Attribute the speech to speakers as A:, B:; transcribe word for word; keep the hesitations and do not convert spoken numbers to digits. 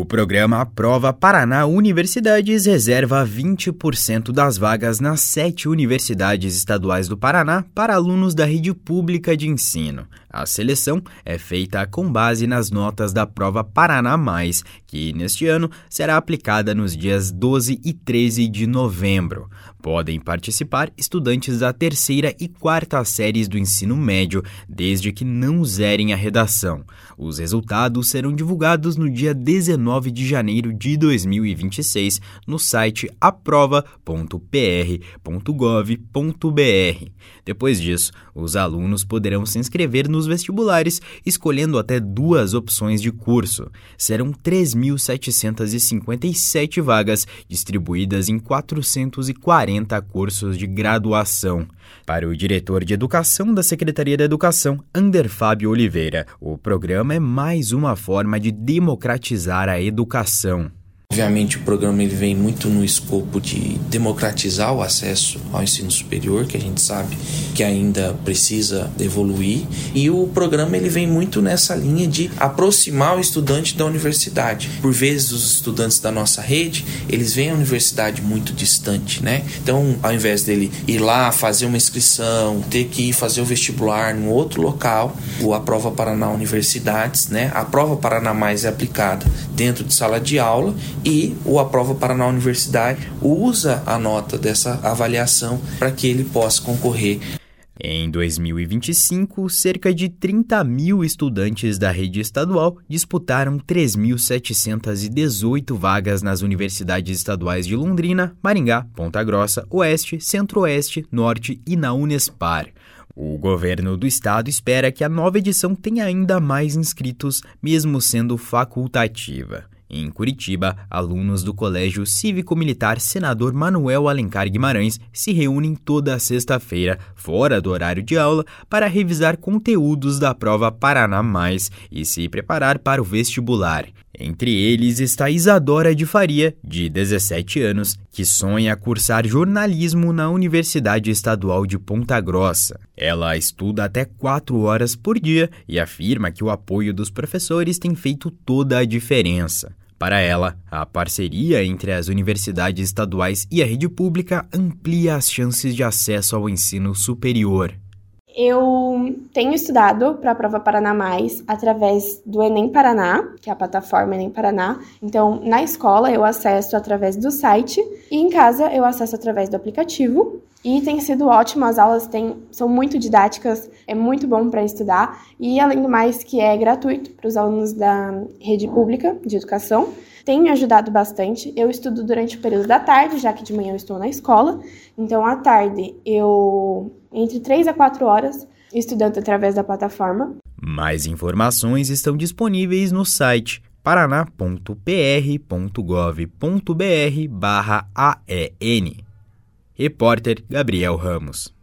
A: O programa Aprova Paraná Universidades reserva vinte por cento das vagas nas sete universidades estaduais do Paraná para alunos da rede pública de ensino. A seleção é feita com base nas notas da prova Paraná Mais, que neste ano será aplicada nos dias doze e treze de novembro. Podem participar estudantes da terceira e quarta séries do ensino médio, desde que não zerem a redação. Os resultados serão divulgados no dia dezenove de janeiro de dois mil e vinte e seis no site aprova ponto p r ponto gov ponto b r. Depois disso, os alunos poderão se inscrever nos vestibulares, escolhendo até duas opções de curso. Serão três mil setecentas e cinquenta e sete vagas, distribuídas em quatrocentos e quarenta cursos de graduação. Para o diretor de Educação da Secretaria da Educação, Ander Fábio Oliveira, o programa é mais uma forma de democratizar a educação.
B: Obviamente, o programa ele vem muito no escopo de democratizar o acesso ao ensino superior, que a gente sabe que ainda precisa evoluir, e o programa ele vem muito nessa linha de aproximar o estudante da universidade. Por vezes, os estudantes da nossa rede, eles veem a universidade muito distante, né? Então, ao invés dele ir lá fazer uma inscrição, ter que ir fazer o vestibular em outro local, o Aprova Paraná Universidades, né? A Prova Paraná Mais é aplicada dentro de sala de aula, e o Aprova Paraná Universidade usa a nota dessa avaliação para que ele possa concorrer.
A: Em dois mil e vinte e cinco, cerca de trinta mil estudantes da rede estadual disputaram três mil setecentas e dezoito vagas nas universidades estaduais de Londrina, Maringá, Ponta Grossa, Oeste, Centro-Oeste, Norte e na Unespar. O governo do estado espera que a nova edição tenha ainda mais inscritos, mesmo sendo facultativa. Em Curitiba, alunos do Colégio Cívico-Militar Senador Manuel Alencar Guimarães se reúnem toda sexta-feira, fora do horário de aula, para revisar conteúdos da prova Paraná Mais e se preparar para o vestibular. Entre eles está Isadora de Faria, de dezessete anos, que sonha cursar jornalismo na Universidade Estadual de Ponta Grossa. Ela estuda até quatro horas por dia e afirma que o apoio dos professores tem feito toda a diferença. Para ela, a parceria entre as universidades estaduais e a rede pública amplia as chances de acesso ao ensino superior.
C: Eu tenho estudado para a Prova Paraná Mais através do Enem Paraná, que é a plataforma Enem Paraná. Então, na escola eu acesso através do site e em casa eu acesso através do aplicativo. E tem sido ótimo, as aulas têm, são muito didáticas, é muito bom para estudar. E além do mais que é gratuito para os alunos da rede pública de educação. Tem me ajudado bastante. Eu estudo durante o período da tarde, já que de manhã eu estou na escola. Então, à tarde, eu entre três a quatro horas estudando através da plataforma.
A: Mais informações estão disponíveis no site paraná ponto p r ponto gov ponto b r barra A E N. Repórter Gabriel Ramos.